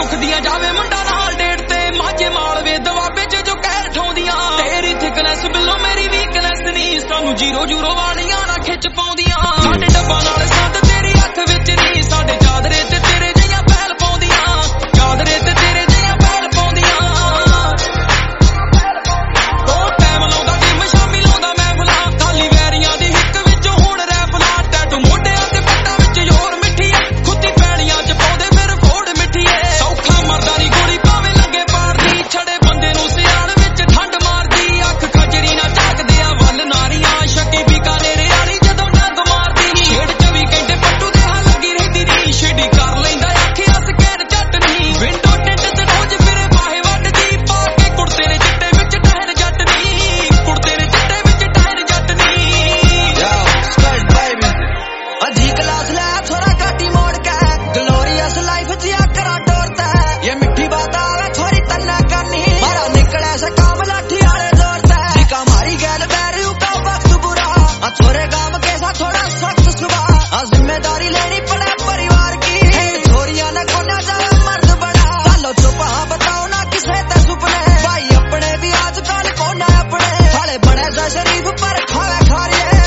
ਸੁਖਦੀਆਂ ਜਾਵੇ ਮੁੰਡਾ ਨਾਲ ਡੇਟ ਤੇ ਮਾਝੇ ਮਾਲਵੇ ਦਵਾਬੇ ਚ ਜੋ ਕਹਿ ਠਾਉਂਦੀਆਂ ਤੇਰੀ ਥਿਕਨੈਸ ਬਿੱਲੋ ਮੇਰੀ ਵੀਕਨੈਸ ਨਹੀਂ ਸਾਨੂੰ ਜੀਰੋ ਜੂਰੋ ਵਾਲੀਆਂ ਨਾ ਖਿੱਚ ਪਾਉਂਦੀਆਂ ਸਾਡੇ ਡੱਬਾ ਨਾਲ ਸੰਦ ਤੇਰੀ ਅੱਖ ਵਿੱਚ ਨਹੀਂ ਸਾਡੇ ਚਾਦਰੇ ਤੇ ਤੇਰੇ ਜਿਹੀਆਂ ਪਹਿਲ ਪਾਉਂਦੀਆਂ ਚਾਦਰੇ ਤੇ ਤੇਰੇ ਜਿਹੀਆਂ ਪਹਿਲ ਪਾਉਂਦੀਆਂ ਉਹ ਟਾਈਮ ਲਾਉਂਦਾ ਟੀਮ ਸ਼ਾਮੀ ਲਾਉਂਦਾ ਮਹਿਫਲਾਂ ਖਾਲੀ ਵੈਰੀਆਂ ਦੀ ਹਿੱਕ ਵਿੱਚੋਂ ਹੁਣ ਰੈਫਲਾਂ ਟੈਟੂ ਮੋਢਿਆਂ ਤੇ ਪੱਟਾਂ ਵਿੱਚ ਜ਼ੋਰ ਮਿੱਠੀ ਐ ਖੁੱਦੀ ਪੈਲੀਆਂ ਚ ਪਾਉਂਦੇ ਫਿਰ ਫੋੜ ਮਿੱਠੀ ਐ ਸੌਖਾ ਮਰਦਾ ਨੀ ਗੋਲੀ ਭਾਵੇਂ ਲੱਗੇ ਪਾਰਦੀ ਛੜੇ ਬੰਦੇ ਨੂੰ ਸਿਆਲ ਵਿੱਚ ਠੰਡ ਮਾਰਦੀ ਅੱਖ ਖਜਰੀ ਨਾ ਝਾਕਦੇ ਆ ਵੱਲ ਨਾਰੀਆਂ ਸ਼ੱਕੀ ਬੀਕਾਨੇਰ ਵਾਲੀ ਜਦੋਂ ਡੰਗ ਮਾਰਦੀ ਛੇੜ 24 ਘੰਟੇ ਪੱਟੂ ਦੇ ਹਾਂ ਲੱਗੀ ਰਹਿੰਦੀ ਨੀ ਛੇੜੀ ਕਰ ਲੈਂਦਾ ਅੱਖੀਆਂ ਸਕੈਨ ਚਟਨੀ ਵਿੰਡੋ ਟਿੰਟ ਤੇ ਰੋਜ਼ ਫਿਰੇ ਬਾਹੇ ਵੱਢਦੀ ਪਾ ਕੇ ਕੁੜਤੇ ਨੇ ਚਿੱਟੇ ਵਿੱਚ ਟਹਿਰ ਜੱਟ ਨੀ ਕੁੜਤੇ ਨੇ ਚਿੱਟੇ ਵਿੱਚ ਟਹਿਰ ਜੱਟ ਨੀ स्कर्ट बेबी अधी क्लास ले थोड़ा गाड़ी मोड़ के ग्लोरियस लाइफ जिया करा डोरता ये मिठी बात आवे थोड़ी तन्ना करनी मारा निकले से काम लाठी आले दौड़ता जिका मारी गैल बैरू का वक्त बुरा थोड़े काम के साथ थोड़ा सख्त सुबह जिम्मेदारी लेनी पड़े परिवार की छोरियां न कोना जावे मर्द बड़ा चलो चुप हाँ बताओ ना किसे ते सुपने भाई अपने भी आजकल कोना अपने साले बने जा शरीफ पर खावे खारिए